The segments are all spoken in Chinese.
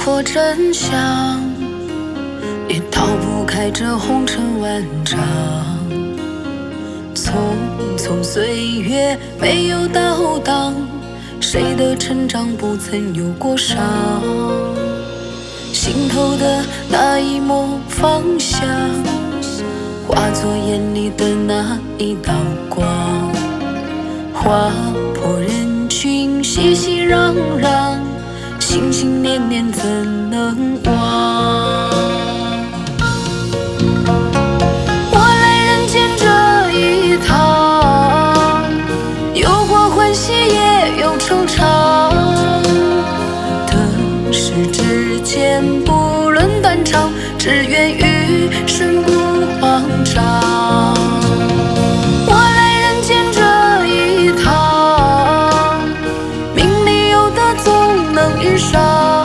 破真相，也逃不开这红尘万丈。匆匆岁月没有倒档，谁的成长不曾有过伤？心头的那一抹芳香，化作眼里的那一道光。划破人群熙熙攘攘，心心念念怎能忘？我来人间这一趟，有过欢喜也有惆怅。得失之间不论断肠，只愿余生不慌张。我来人间这一趟，名利有的总能遇上，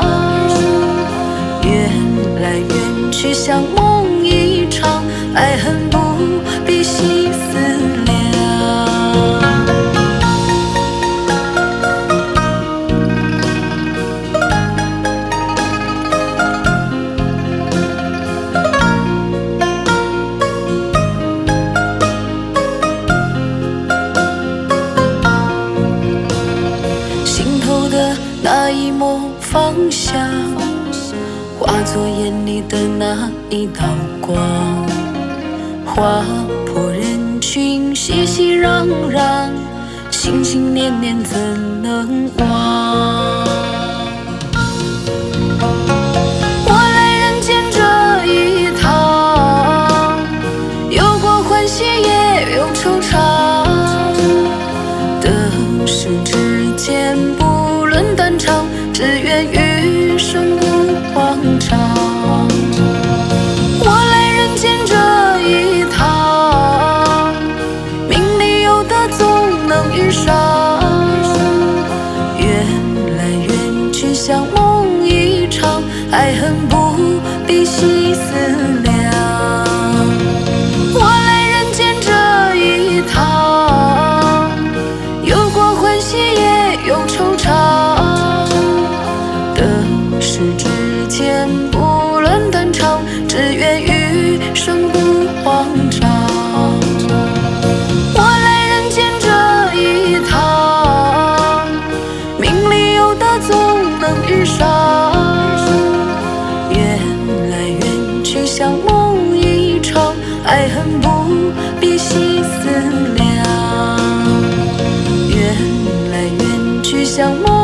缘来缘去像梦一场，爱恨不必细思量。心头的那一抹芳香，化作眼里的那一道光。划破人群熙熙攘攘，心心念念怎能忘？我来人间这一趟，有过欢喜也有惆怅。得失之间不论断肠，只愿余生不慌张。我来人间这一趟，名利有的总能遇上，缘来缘去像梦一场，爱恨不必细思量。我来人间这一趟，有过欢喜也有惆怅。得失之间不论断肠，只愿余生不慌张。我来人间这一趟，名利有的总能遇上，缘来缘去像梦一场，爱恨不必细思量。缘来缘去像梦